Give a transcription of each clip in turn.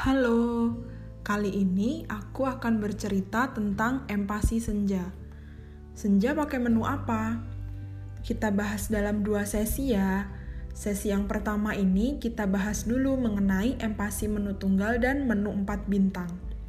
Halo, kali ini aku akan bercerita tentang empati senja. Senja pakai menu apa? Kita bahas dalam 2 sesi ya. Sesi yang pertama ini kita bahas dulu mengenai empati menu tunggal dan menu 4 bintang.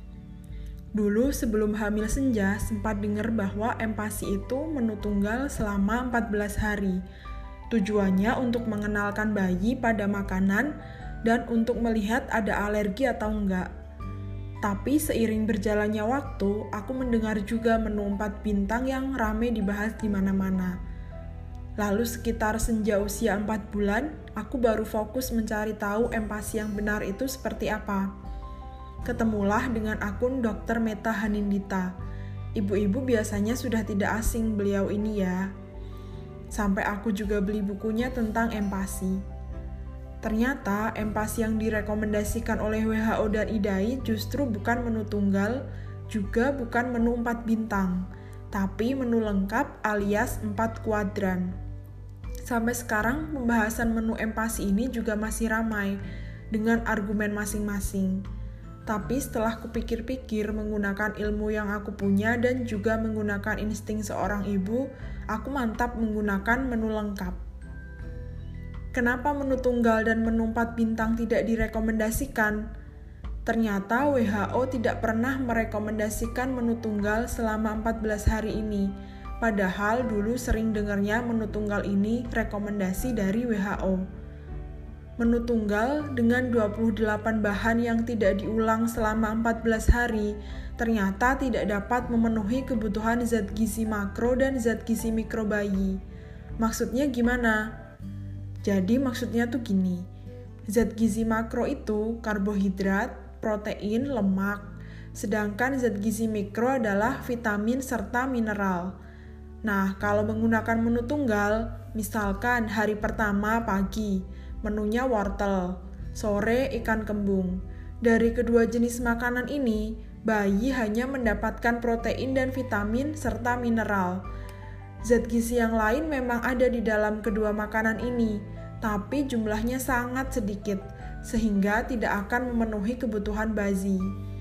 Dulu sebelum hamil senja sempat dengar bahwa empati itu menu tunggal selama 14 hari. Tujuannya untuk mengenalkan bayi pada makanan dan untuk melihat ada alergi atau enggak. Tapi seiring berjalannya waktu, aku mendengar juga menu 4 bintang yang rame dibahas di mana-mana. Lalu sekitar senja usia 4 bulan, aku baru fokus mencari tahu empati yang benar itu seperti apa. Ketemulah dengan akun Dr. Meta Hanindita. Ibu-ibu biasanya sudah tidak asing beliau ini ya. Sampai aku juga beli bukunya tentang empati. Ternyata empati yang direkomendasikan oleh WHO dan IDAI justru bukan menu tunggal, juga bukan menu 4 bintang, tapi menu lengkap alias 4 kuadran. Sampai sekarang pembahasan menu empati ini juga masih ramai dengan argumen masing-masing. Tapi setelah kupikir-pikir menggunakan ilmu yang aku punya dan juga menggunakan insting seorang ibu, aku mantap menggunakan menu lengkap. Kenapa menu tunggal dan menu 4 bintang tidak direkomendasikan? Ternyata WHO tidak pernah merekomendasikan menu tunggal selama 14 hari ini. Padahal dulu sering dengarnya menu tunggal ini rekomendasi dari WHO. Menu tunggal dengan 28 bahan yang tidak diulang selama 14 hari ternyata tidak dapat memenuhi kebutuhan zat gizi makro dan zat gizi mikro bayi. Maksudnya gimana? Jadi maksudnya tuh gini, zat gizi makro itu karbohidrat, protein, lemak, sedangkan zat gizi mikro adalah vitamin serta mineral. Nah, kalau menggunakan menu tunggal, misalkan hari pertama pagi, menunya wortel, sore ikan kembung. Dari kedua jenis makanan ini, bayi hanya mendapatkan protein dan vitamin serta mineral. Zat gizi yang lain memang ada di dalam kedua makanan ini, tapi jumlahnya sangat sedikit, sehingga tidak akan memenuhi kebutuhan bayi.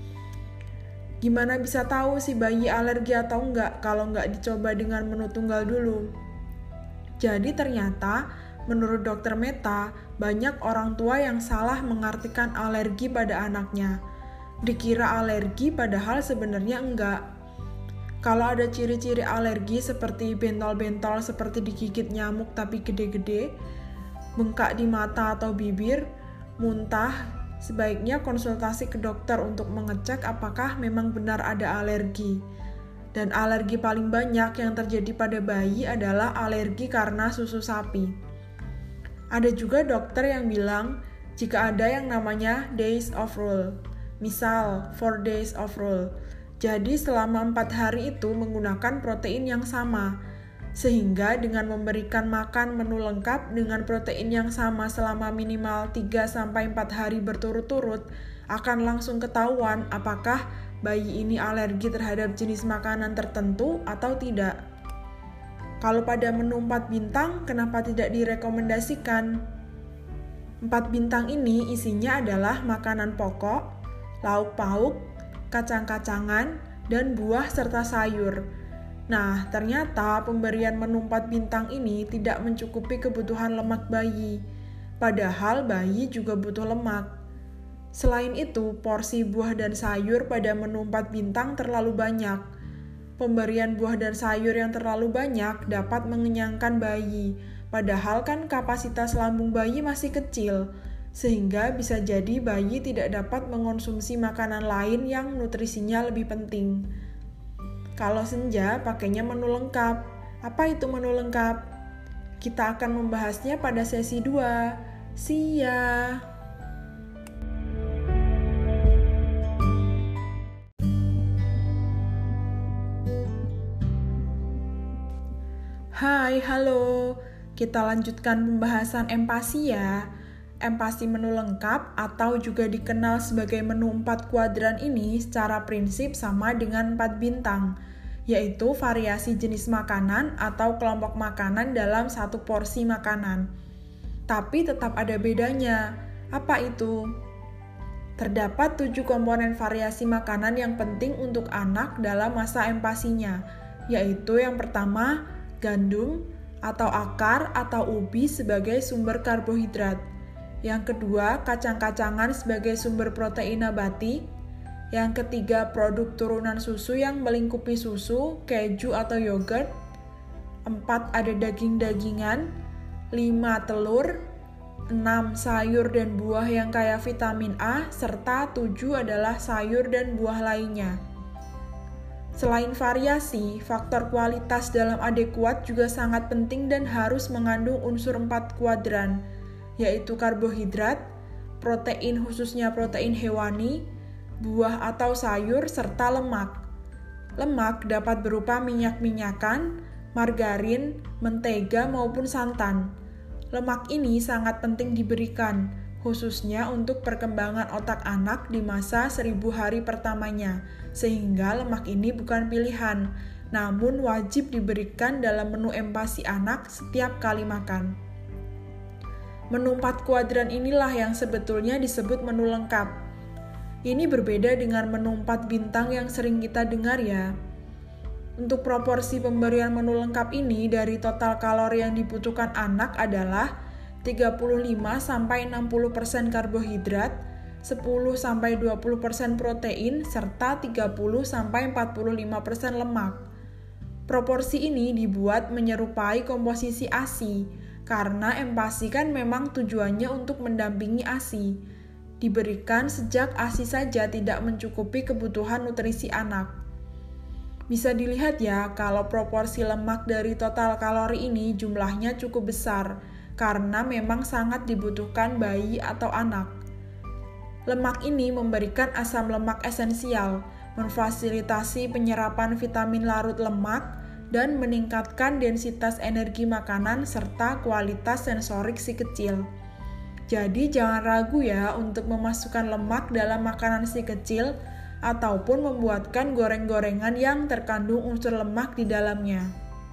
Gimana bisa tahu si bayi alergi atau enggak kalau enggak dicoba dengan menu tunggal dulu? Jadi ternyata, menurut Dr. Meta, banyak orang tua yang salah mengartikan alergi pada anaknya. Dikira alergi padahal sebenarnya enggak. Kalau ada ciri-ciri alergi seperti bentol-bentol seperti digigit nyamuk tapi gede-gede, bengkak di mata atau bibir, muntah, sebaiknya konsultasi ke dokter untuk mengecek apakah memang benar ada alergi. Dan alergi paling banyak yang terjadi pada bayi adalah alergi karena susu sapi. Ada juga dokter yang bilang jika ada yang namanya days of rule, misal 4 days of rule. Jadi selama 4 hari itu menggunakan protein yang sama, sehingga dengan memberikan makan menu lengkap dengan protein yang sama selama minimal 3-4 hari berturut-turut, akan langsung ketahuan apakah bayi ini alergi terhadap jenis makanan tertentu atau tidak. Kalau pada menu 4 bintang, kenapa tidak direkomendasikan? 4 bintang ini isinya adalah makanan pokok, lauk pauk, kacang-kacangan, dan buah serta sayur. Nah, ternyata pemberian menu 4 bintang ini tidak mencukupi kebutuhan lemak bayi. Padahal bayi juga butuh lemak. Selain itu, porsi buah dan sayur pada menu 4 bintang terlalu banyak. Pemberian buah dan sayur yang terlalu banyak dapat mengenyangkan bayi. Padahal kan kapasitas lambung bayi masih kecil, sehingga bisa jadi bayi tidak dapat mengonsumsi makanan lain yang nutrisinya lebih penting. Kalau senja pakainya menu lengkap. Apa itu menu lengkap? Kita akan membahasnya pada sesi 2. See ya! Hai, halo. Kita lanjutkan pembahasan empati ya. Empati menu lengkap atau juga dikenal sebagai menu 4 kuadran ini secara prinsip sama dengan 4 bintang, yaitu variasi jenis makanan atau kelompok makanan dalam satu porsi makanan. Tapi tetap ada bedanya. Apa itu? Terdapat 7 komponen variasi makanan yang penting untuk anak dalam masa empasinya, yaitu yang pertama, gandum atau akar atau ubi sebagai sumber karbohidrat. Yang kedua, kacang-kacangan sebagai sumber protein nabati. Yang ketiga, produk turunan susu yang melingkupi susu, keju atau yogurt. 4, ada daging-dagingan. 5, telur. 6, sayur dan buah yang kaya vitamin A, serta 7 adalah sayur dan buah lainnya. Selain variasi, faktor kualitas dalam adekuat juga sangat penting dan harus mengandung unsur 4 kuadran, yaitu karbohidrat, protein khususnya protein hewani, buah atau sayur, serta lemak. Lemak dapat berupa minyak-minyakan, margarin, mentega maupun santan. Lemak ini sangat penting diberikan, khususnya untuk perkembangan otak anak di masa 1000 hari pertamanya, sehingga lemak ini bukan pilihan, namun wajib diberikan dalam menu empasi anak setiap kali makan. Menu 4 kuadran inilah yang sebetulnya disebut menu lengkap. Ini berbeda dengan menu 4 bintang yang sering kita dengar ya. Untuk proporsi pemberian menu lengkap ini dari total kalori yang dibutuhkan anak adalah 35-60% karbohidrat, 10-20% protein, serta 30-45% lemak. Proporsi ini dibuat menyerupai komposisi ASI, karena empasi kan memang tujuannya untuk mendampingi ASI. Diberikan sejak ASI saja tidak mencukupi kebutuhan nutrisi anak. Bisa dilihat ya, kalau proporsi lemak dari total kalori ini jumlahnya cukup besar, karena memang sangat dibutuhkan bayi atau anak. Lemak ini memberikan asam lemak esensial, memfasilitasi penyerapan vitamin larut lemak, dan meningkatkan densitas energi makanan serta kualitas sensorik si kecil. Jadi jangan ragu ya untuk memasukkan lemak dalam makanan si kecil, ataupun membuatkan goreng-gorengan yang terkandung unsur lemak di dalamnya.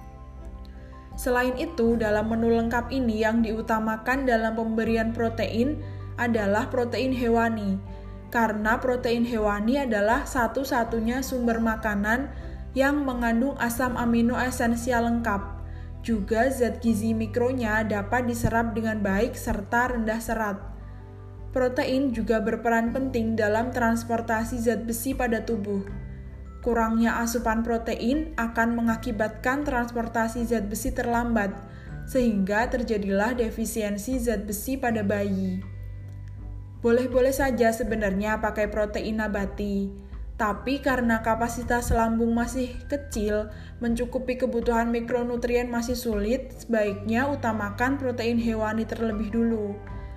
Selain itu, dalam menu lengkap ini yang diutamakan dalam pemberian protein adalah protein hewani, karena protein hewani adalah satu-satunya sumber makanan yang mengandung asam amino esensial lengkap. Juga zat gizi mikronya dapat diserap dengan baik serta rendah serat. Protein juga berperan penting dalam transportasi zat besi pada tubuh. Kurangnya asupan protein akan mengakibatkan transportasi zat besi terlambat, sehingga terjadilah defisiensi zat besi pada bayi. Boleh-boleh saja sebenarnya pakai protein nabati, tapi karena kapasitas lambung masih kecil, mencukupi kebutuhan mikronutrien masih sulit, sebaiknya utamakan protein hewani terlebih dulu.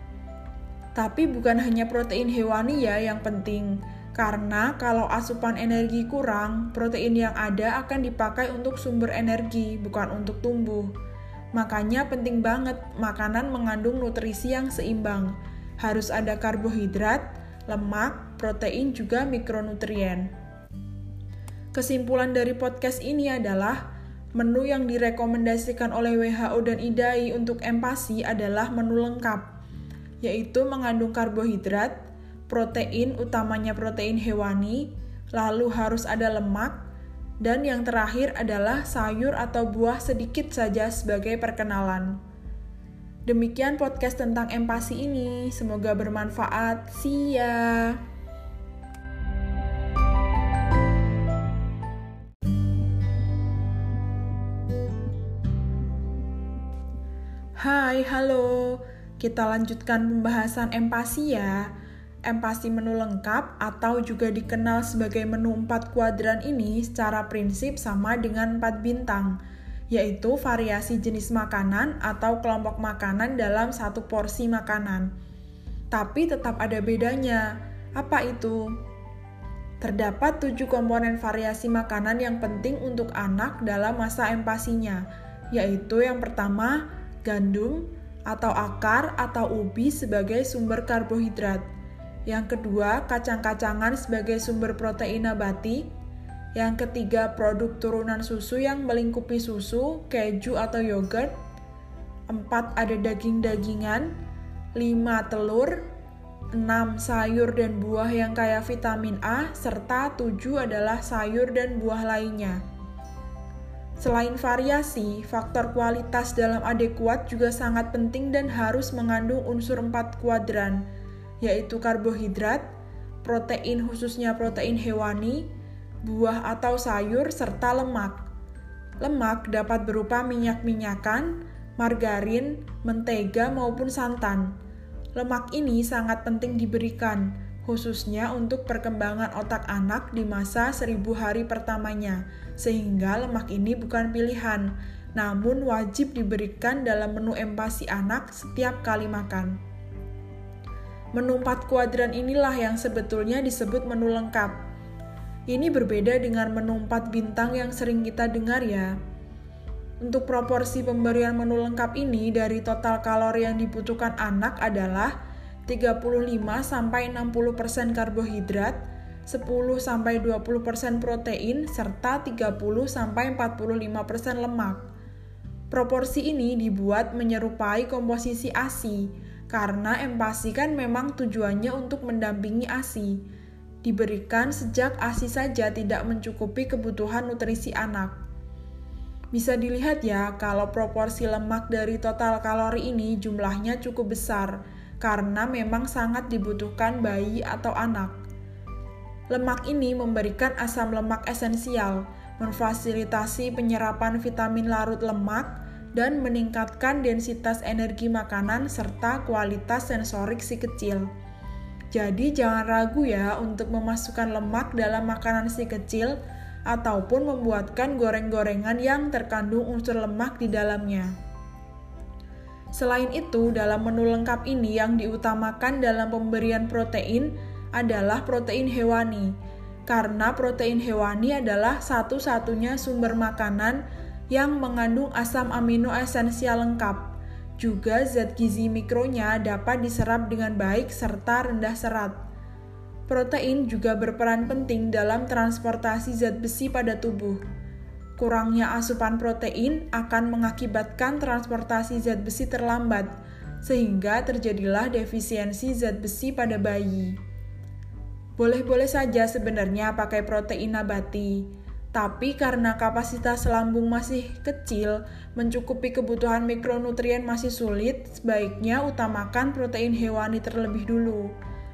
Tapi bukan hanya protein hewani ya yang penting, karena kalau asupan energi kurang, protein yang ada akan dipakai untuk sumber energi, bukan untuk tumbuh. Makanya penting banget makanan mengandung nutrisi yang seimbang. Harus ada karbohidrat, lemak, protein, juga mikronutrien. Kesimpulan dari podcast ini adalah, menu yang direkomendasikan oleh WHO dan IDAI untuk empasi adalah menu lengkap, yaitu mengandung karbohidrat, protein utamanya protein hewani, lalu harus ada lemak, dan yang terakhir adalah sayur atau buah sedikit saja sebagai perkenalan. Demikian podcast tentang empasi ini, semoga bermanfaat. See ya! Hai, halo! Kita lanjutkan pembahasan empasi ya. Empasi menu lengkap atau juga dikenal sebagai menu 4 kuadran ini secara prinsip sama dengan 4 bintang, yaitu variasi jenis makanan atau kelompok makanan dalam satu porsi makanan. Tapi tetap ada bedanya. Apa itu? Terdapat 7 komponen variasi makanan yang penting untuk anak dalam masa empasinya, yaitu yang pertama, gandum atau akar atau ubi sebagai sumber karbohidrat. Yang kedua, kacang-kacangan sebagai sumber protein nabati. Yang ketiga, produk turunan susu yang melingkupi susu, keju atau yogurt. 4, ada daging-dagingan. 5, telur. 6 sayur dan buah yang kaya vitamin A, serta 7 adalah sayur dan buah lainnya. Selain variasi, faktor kualitas dalam adekuat juga sangat penting dan harus mengandung unsur 4 kuadran, yaitu karbohidrat, protein khususnya protein hewani, buah atau sayur, serta lemak. Lemak dapat berupa minyak-minyakan, margarin, mentega maupun santan. Lemak ini sangat penting diberikan, khususnya untuk perkembangan otak anak di masa 1000 hari pertamanya, sehingga lemak ini bukan pilihan, namun wajib diberikan dalam menu empasi anak setiap kali makan. Menu 4 kuadran inilah yang sebetulnya disebut menu lengkap. Ini berbeda dengan menu 4 bintang yang sering kita dengar ya. Untuk proporsi pemberian menu lengkap ini dari total kalori yang dibutuhkan anak adalah 35-60% karbohidrat, 10-20% protein, serta 30-45% lemak. Proporsi ini dibuat menyerupai komposisi ASI, karena empasi kan memang tujuannya untuk mendampingi ASI. Diberikan sejak ASI saja tidak mencukupi kebutuhan nutrisi anak. Bisa dilihat ya, kalau proporsi lemak dari total kalori ini jumlahnya cukup besar, karena memang sangat dibutuhkan bayi atau anak. Lemak ini memberikan asam lemak esensial, memfasilitasi penyerapan vitamin larut lemak, dan meningkatkan densitas energi makanan serta kualitas sensorik si kecil. Jadi jangan ragu ya untuk memasukkan lemak dalam makanan si kecil, ataupun membuatkan goreng-gorengan yang terkandung unsur lemak di dalamnya. Selain itu, dalam menu lengkap ini yang diutamakan dalam pemberian protein adalah protein hewani, karena protein hewani adalah satu-satunya sumber makanan yang mengandung asam amino esensial lengkap. Juga zat gizi mikronya dapat diserap dengan baik serta rendah serat. Protein juga berperan penting dalam transportasi zat besi pada tubuh. Kurangnya asupan protein akan mengakibatkan transportasi zat besi terlambat, sehingga terjadilah defisiensi zat besi pada bayi. Boleh-boleh saja sebenarnya pakai protein nabati, tapi karena kapasitas lambung masih kecil, mencukupi kebutuhan mikronutrien masih sulit, sebaiknya utamakan protein hewani terlebih dulu.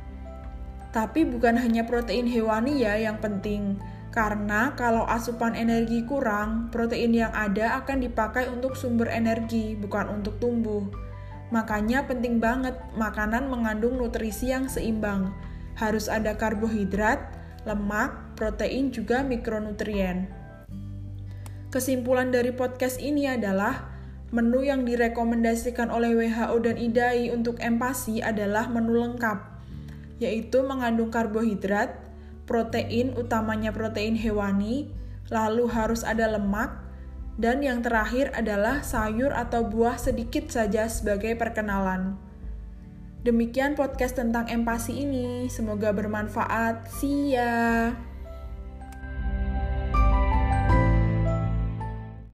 Tapi bukan hanya protein hewani ya yang penting, karena kalau asupan energi kurang, protein yang ada akan dipakai untuk sumber energi, bukan untuk tumbuh. Makanya penting banget makanan mengandung nutrisi yang seimbang. Harus ada karbohidrat, lemak, protein, juga mikronutrien. Kesimpulan dari podcast ini adalah, menu yang direkomendasikan oleh WHO dan IDAI untuk empasi adalah menu lengkap, yaitu mengandung karbohidrat, protein, utamanya protein hewani, lalu harus ada lemak, dan yang terakhir adalah sayur atau buah sedikit saja sebagai perkenalan. Demikian podcast tentang empasi ini, semoga bermanfaat. See ya!